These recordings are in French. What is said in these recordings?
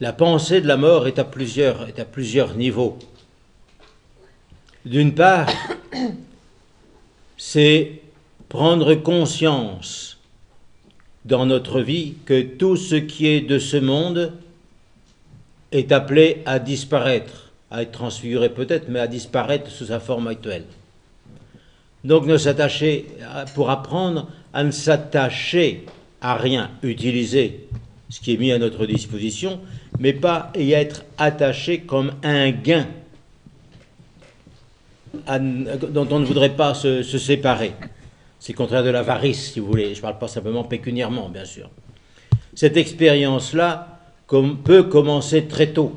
la pensée de la mort est à plusieurs niveaux. D'une part, c'est prendre conscience dans notre vie que tout ce qui est de ce monde est appelé à disparaître, à être transfiguré peut-être, mais à disparaître sous sa forme actuelle. Donc pour apprendre à ne s'attacher à rien, utiliser ce qui est mis à notre disposition, mais pas y être attaché comme un gain dont on ne voudrait pas se séparer. C'est contraire de l'avarice, si vous voulez. Je ne parle pas simplement pécuniairement, bien sûr. Cette expérience-là peut commencer très tôt.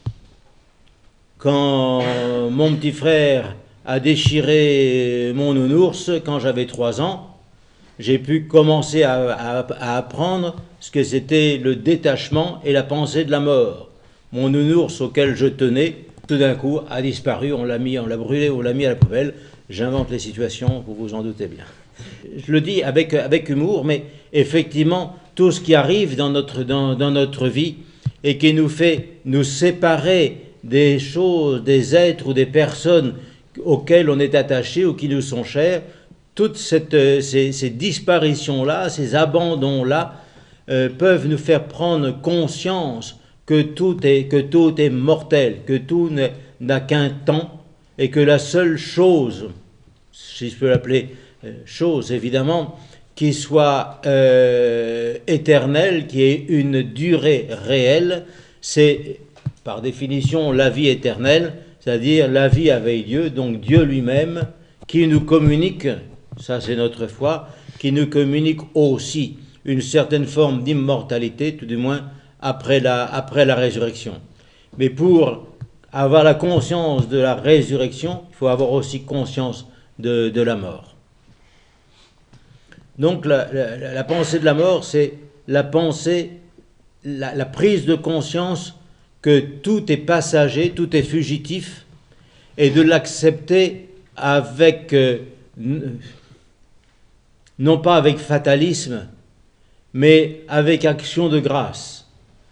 Quand mon petit frère a déchiré mon nounours, quand j'avais 3 ans, j'ai pu commencer à apprendre ce que c'était le détachement et la pensée de la mort. Mon nounours auquel je tenais, tout d'un coup, a disparu, on l'a brûlé, on l'a mis à la poubelle. J'invente les situations, vous vous en doutez bien. Je le dis avec humour, mais effectivement, tout ce qui arrive dans notre vie et qui nous fait nous séparer des choses, des êtres ou des personnes auxquelles on est attaché ou qui nous sont chers, toutes ces disparitions-là, ces abandons-là, peuvent nous faire prendre conscience que tout est mortel, que tout n'a qu'un temps, et que la seule chose, si je peux l'appeler chose évidemment, qui soit éternelle, qui ait une durée réelle, c'est par définition la vie éternelle, c'est-à-dire la vie avec Dieu, donc Dieu lui-même, qui nous communique, ça c'est notre foi, qui nous communique aussi une certaine forme d'immortalité, tout du moins après la résurrection. Mais pour avoir la conscience de la résurrection, il faut avoir aussi conscience de la mort. Donc la pensée de la mort, c'est la prise de conscience que tout est passager, tout est fugitif, et de l'accepter avec, non pas avec fatalisme, mais avec action de grâce.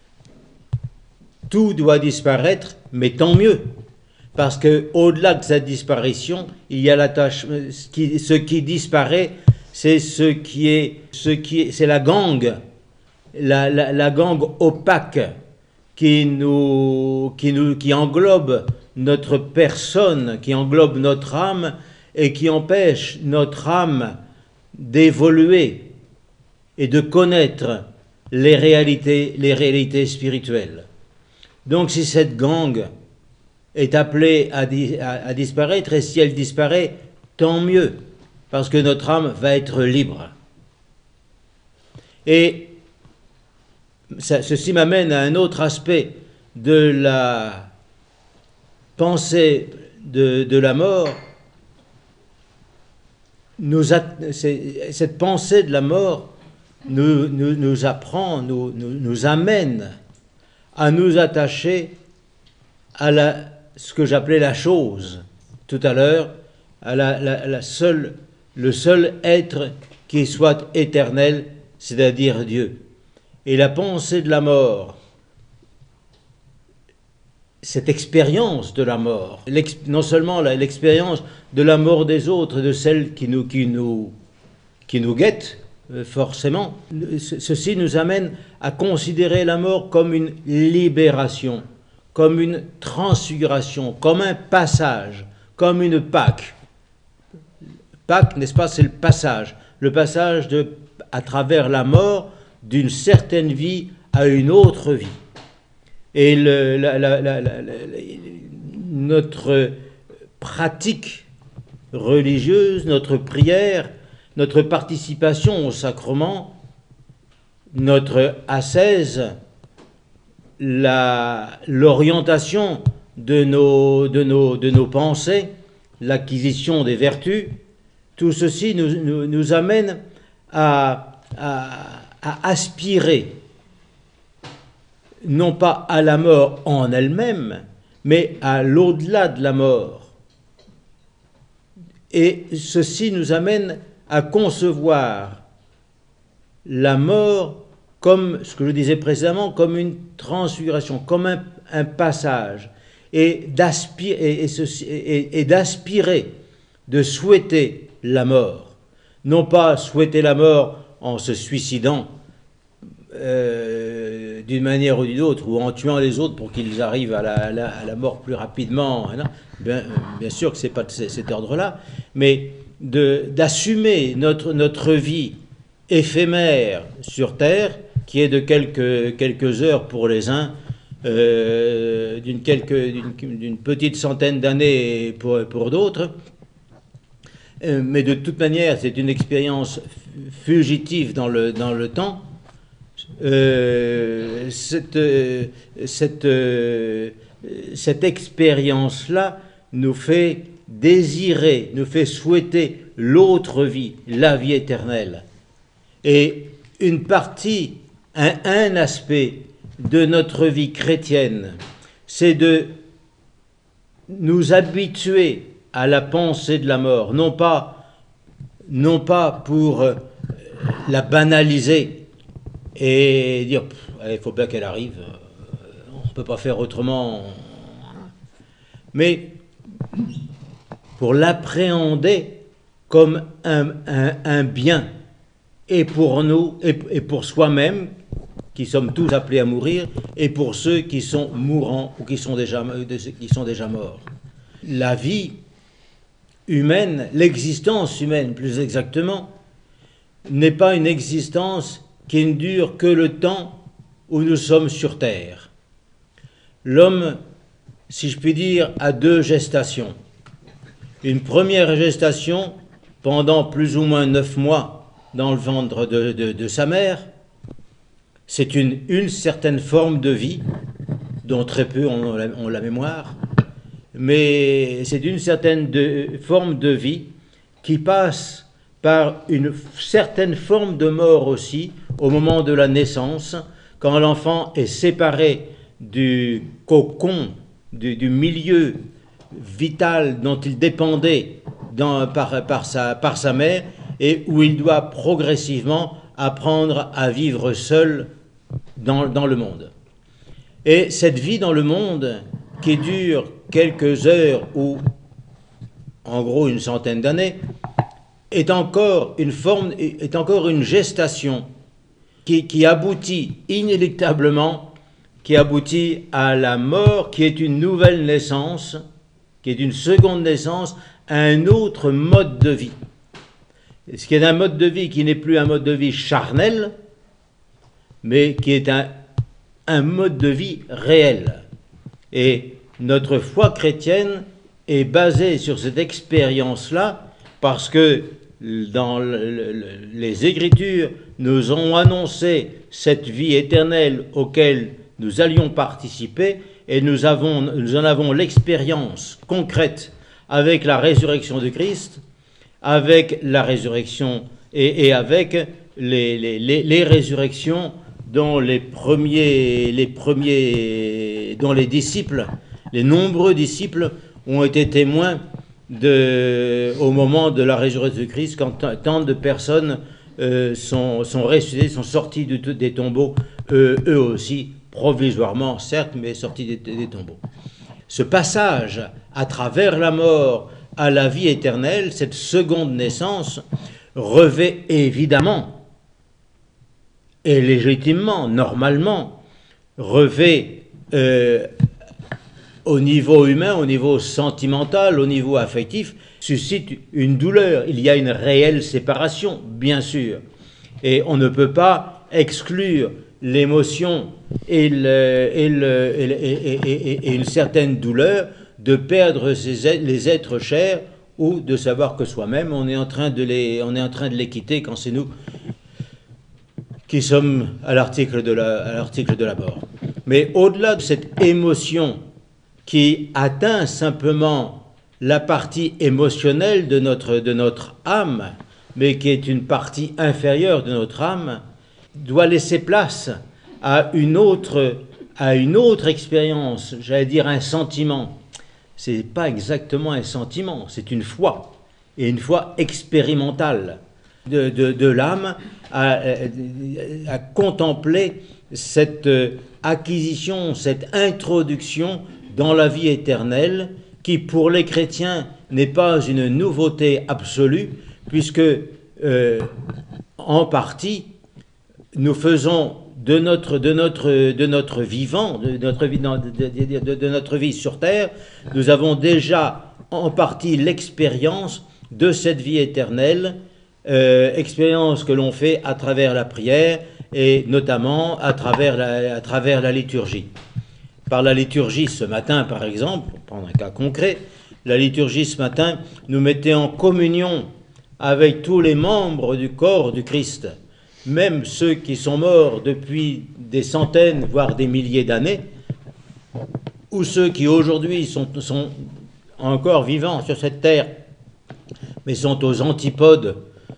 Tout doit disparaître, mais tant mieux, parce que au-delà de cette disparition, il y a ce qui disparaît, c'est c'est la gangue, la gangue opaque qui englobe notre personne, qui englobe notre âme et qui empêche notre âme d'évoluer et de connaître les réalités spirituelles. Donc si cette gangue est appelée à disparaître, et si elle disparaît, tant mieux, parce que notre âme va être libre. Et ceci m'amène à un autre aspect de la pensée de la mort. Cette pensée de la mort nous apprend, nous amène à nous attacher à ce que j'appelais la chose tout à l'heure, à le seul être qui soit éternel, c'est-à-dire Dieu. Et la pensée de la mort, cette expérience de la mort, non seulement l'expérience de la mort des autres, de celle qui nous guette, forcément, ceci nous amène à considérer la mort comme une libération, comme une transfiguration, comme un passage, comme une Pâque. Pâque, n'est-ce pas, c'est le passage à travers la mort d'une certaine vie à une autre vie. Et notre pratique religieuse, notre prière, notre participation au sacrement, notre ascèse, l'orientation de nos pensées, l'acquisition des vertus, tout ceci nous amène à aspirer, non pas à la mort en elle-même, mais à l'au-delà de la mort. Et ceci nous amène à concevoir la mort comme ce que je disais précédemment, comme une transfiguration, comme un passage, et d'aspirer, de souhaiter la mort. Non pas souhaiter la mort en se suicidant d'une manière ou d'une autre, ou en tuant les autres pour qu'ils arrivent à la mort plus rapidement. Hein, bien sûr que ce n'est pas de cet ordre-là, mais d'assumer notre vie éphémère sur Terre, qui est de quelques heures pour les uns, d'une petite centaine d'années pour d'autres, mais de toute manière c'est une expérience fugitive dans le temps. Cette expérience-là nous fait désirer, nous fait souhaiter l'autre vie, la vie éternelle. Et une partie, un aspect de notre vie chrétienne, c'est de nous habituer à la pensée de la mort, non pas pour la banaliser et dire il faut bien qu'elle arrive, on ne peut pas faire autrement, mais pour l'appréhender comme un bien, et pour nous, et pour soi-même, qui sommes tous appelés à mourir, et pour ceux qui sont mourants ou qui sont déjà morts. La vie humaine, l'existence humaine plus exactement, n'est pas une existence qui ne dure que le temps où nous sommes sur Terre. L'homme, si je puis dire, a deux gestations. Une première gestation pendant plus ou moins 9 mois dans le ventre de sa mère. C'est une certaine forme de vie dont très peu ont la mémoire, mais c'est une certaine forme de vie qui passe par une certaine forme de mort aussi au moment de la naissance, quand l'enfant est séparé du cocon, du milieu vital dont il dépendait par sa mère, et où il doit progressivement apprendre à vivre seul dans le monde. Et cette vie dans le monde, qui dure quelques heures ou en gros une centaine d'années, est encore une gestation qui aboutit inéluctablement, qui aboutit à la mort, qui est une nouvelle naissance, qui est une seconde naissance, à un autre mode de vie. Ce qui est un mode de vie qui n'est plus un mode de vie charnel, mais qui est un mode de vie réel. Et notre foi chrétienne est basée sur cette expérience-là, parce que dans les Écritures nous ont annoncé cette vie éternelle auquel nous allions participer, et nous en avons l'expérience concrète avec la résurrection de Christ, avec la résurrection et avec les résurrections dont les nombreux disciples ont été témoins au moment de la résurrection de Christ, quand tant de personnes sont ressuscitées, sont sorties des tombeaux, eux aussi, provisoirement certes, mais sortis des tombeaux. Ce passage à travers la mort à la vie éternelle, cette seconde naissance, revêt évidemment et légitimement, normalement, revêt au niveau humain, au niveau sentimental, au niveau affectif, suscite une douleur. Il y a une réelle séparation, bien sûr. Et on ne peut pas exclure l'émotion et une certaine douleur de perdre les êtres chers, ou de savoir que soi-même on est en train de les quitter quand c'est nous qui sommes à l'article de la mort. Mais au-delà de cette émotion qui atteint simplement la partie émotionnelle de notre âme, mais qui est une partie inférieure de notre âme, doit laisser place à une autre expérience, j'allais dire un sentiment. C'est pas exactement un sentiment, c'est une foi, et une foi expérimentale. de l'âme à contempler cette acquisition, cette introduction dans la vie éternelle, qui pour les chrétiens n'est pas une nouveauté absolue, puisque en partie nous faisons de notre vivant, de notre vie sur terre, nous avons déjà en partie l'expérience de cette vie éternelle, expérience que l'on fait à travers la prière et notamment à travers la liturgie. Par la liturgie ce matin, par exemple, pour prendre un cas concret, la liturgie ce matin nous mettait en communion avec tous les membres du corps du Christ, même ceux qui sont morts depuis des centaines, voire des milliers d'années, ou ceux qui aujourd'hui sont encore vivants sur cette terre, mais sont aux antipodes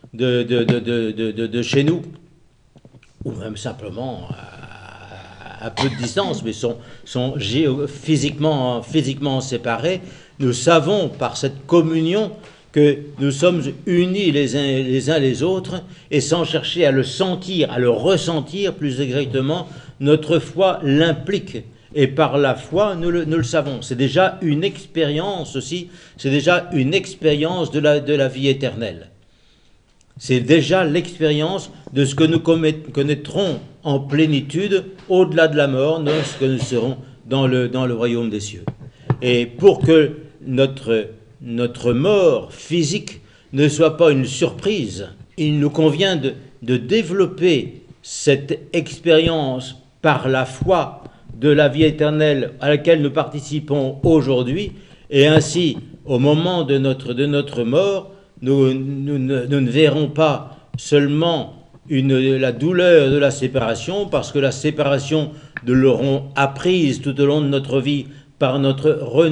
de chez nous, ou même simplement à peu de distance, mais sont physiquement séparés. Nous savons par cette communion que nous sommes unis les uns les autres, et sans chercher à le sentir, à le ressentir plus exactement, notre foi l'implique. Et par la foi, nous le savons. C'est déjà une expérience aussi, c'est déjà une expérience de la vie éternelle. C'est déjà l'expérience de ce que nous connaîtrons en plénitude au-delà de la mort, lorsque nous serons dans le royaume des cieux. Et pour que notre mort physique ne soit pas une surprise, il nous convient de développer cette expérience par la foi de la vie éternelle à laquelle nous participons aujourd'hui, et ainsi, au moment de notre mort, nous ne verrons pas seulement la douleur de la séparation, parce que la séparation, nous l'aurons apprise tout au long de notre vie par notre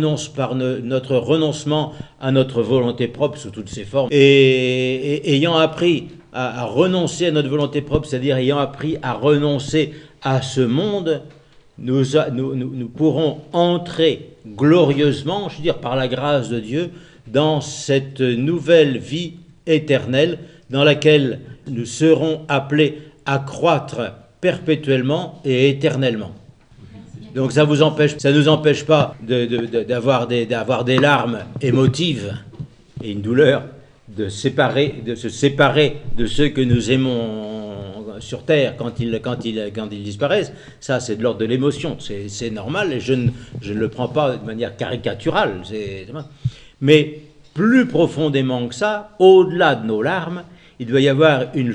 renoncement à notre volonté propre sous toutes ses formes. Et ayant appris à renoncer à notre volonté propre, c'est-à-dire ayant appris à renoncer à ce monde, nous pourrons entrer glorieusement, je veux dire par la grâce de Dieu, dans cette nouvelle vie éternelle dans laquelle nous serons appelés à croître perpétuellement et éternellement. Donc ça ne nous empêche pas d'avoir des larmes émotives et une douleur de se séparer de ceux que nous aimons sur terre quand ils disparaissent. Ça, c'est de l'ordre de l'émotion, c'est normal, et je ne le prends pas de manière caricaturale. Mais plus profondément que ça, au-delà de nos larmes, il doit y avoir une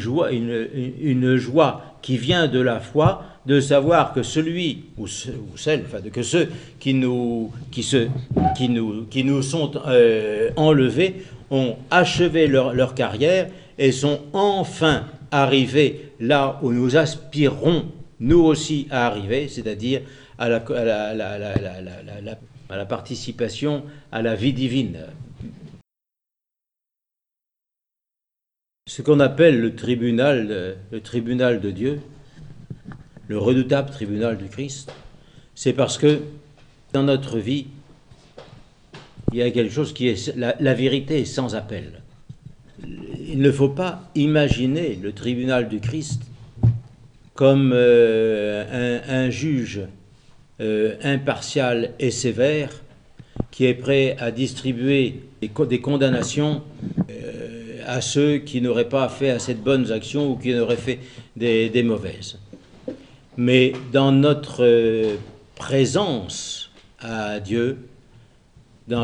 joie qui vient de la foi, de savoir que celui ou celle, que ceux qui nous sont enlevés ont achevé leur carrière et sont enfin arrivés là où nous aspirons nous aussi à arriver, c'est-à-dire à la participation à la vie divine. Ce qu'on appelle le tribunal de Dieu, le redoutable tribunal du Christ, c'est parce que dans notre vie, il y a quelque chose qui est la vérité est sans appel. Il ne faut pas imaginer le tribunal du Christ comme un juge impartial et sévère qui est prêt à distribuer des condamnations à ceux qui n'auraient pas fait assez de bonnes actions ou qui n'auraient fait des mauvaises. Mais dans notre présence à Dieu, dans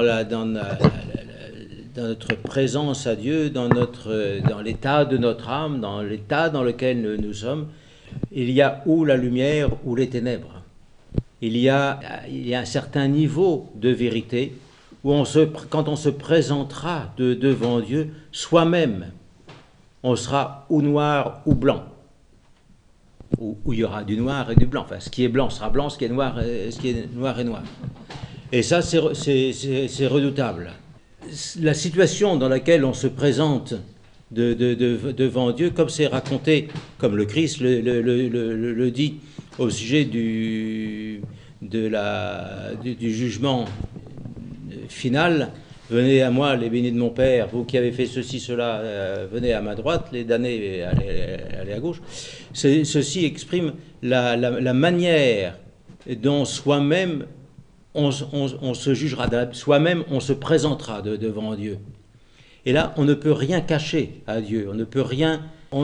notre présence à Dieu, dans l'état de notre âme, dans l'état dans lequel nous sommes, il y a ou la lumière ou les ténèbres. Il y a un certain niveau de vérité où quand on se présentera devant Dieu, soi-même, on sera ou noir ou blanc. Où il y aura du noir et du blanc. Enfin, ce qui est blanc sera blanc, ce qui est noir est noir. Et ça, c'est redoutable. La situation dans laquelle on se présente devant Dieu, comme c'est raconté, comme le Christ le dit au sujet du jugement final, venez à moi, les bénis de mon Père, vous qui avez fait ceci, cela, venez à ma droite, les damnés, allez à gauche. Ceci exprime la manière dont soi-même on se jugera, soi-même on se présentera devant Dieu. Et là, on ne peut rien cacher à Dieu, on ne peut rien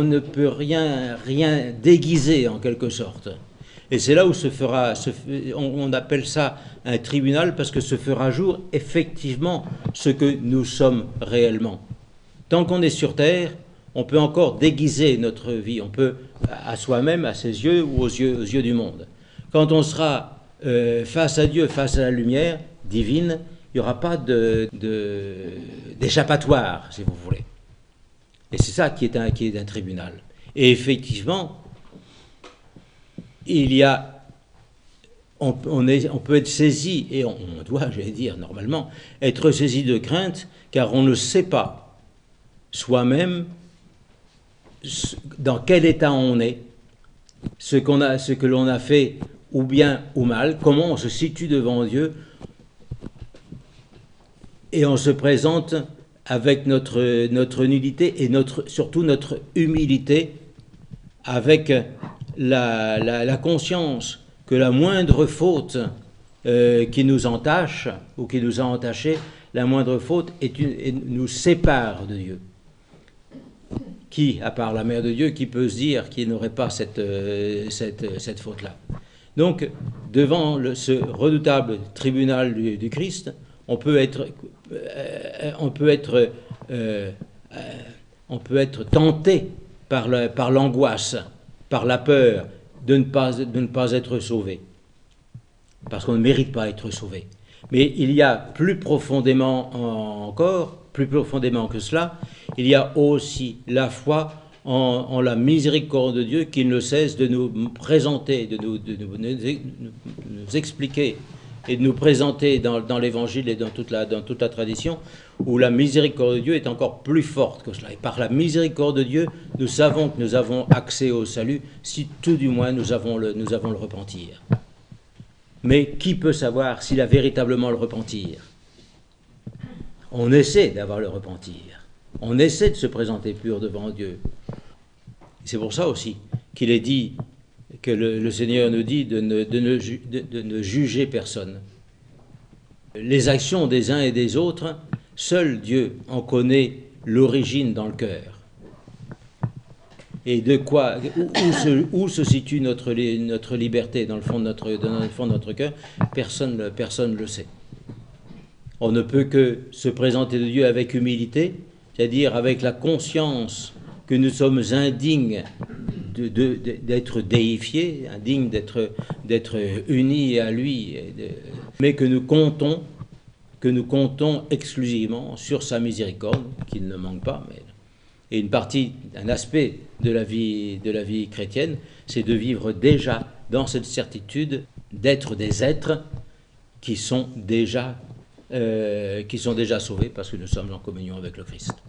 déguiser en quelque sorte. Et c'est là où on appelle ça un tribunal, parce que se fera jour effectivement ce que nous sommes réellement. Tant qu'on est sur terre, on peut encore déguiser notre vie, on peut à soi-même, à ses yeux ou aux yeux du monde. Quand on sera face à Dieu, face à la lumière divine, il n'y aura pas d'échappatoire, si vous voulez. Et c'est ça qui est un tribunal. Et effectivement, on peut être saisi, et on doit, j'allais dire, normalement, être saisi de crainte, car on ne sait pas soi-même dans quel état on est, ce que l'on a fait, ou bien ou mal, comment on se situe devant Dieu, et on se présente avec notre nullité et surtout notre humilité, avec la conscience que la moindre faute qui nous entache ou qui nous a entachés, la moindre faute nous sépare de Dieu. Qui, à part la Mère de Dieu, qui peut se dire qu'il n'aurait pas cette faute-là? Donc, devant ce redoutable tribunal du Christ, on peut être tenté par l'angoisse, par la peur de ne pas être sauvé, parce qu'on ne mérite pas être sauvé. Mais il y a plus profondément encore, plus profondément que cela, il y a aussi la foi en la miséricorde de Dieu qui ne cesse de nous présenter, de nous expliquer et de nous présenter dans l'Évangile et dans toute la tradition, où la miséricorde de Dieu est encore plus forte que cela. Et par la miséricorde de Dieu, nous savons que nous avons accès au salut, si tout du moins nous avons le repentir. Mais qui peut savoir s'il a véritablement le repentir? On essaie d'avoir le repentir. On essaie de se présenter pur devant Dieu. C'est pour ça aussi qu'il est dit, que le Seigneur nous dit de ne juger personne. Les actions des uns et des autres, seul Dieu en connaît l'origine dans le cœur. Et où se situe notre liberté dans le fond de notre cœur, personne ne le sait. On ne peut que se présenter de Dieu avec humilité, c'est-à-dire avec la conscience que nous sommes indignes d'être déifiés, indignes d'être unis à lui, mais que nous comptons exclusivement sur sa miséricorde, qu'il ne manque pas. Et un aspect de la vie chrétienne, c'est de vivre déjà dans cette certitude d'être des êtres qui sont déjà sauvés, parce que nous sommes en communion avec le Christ.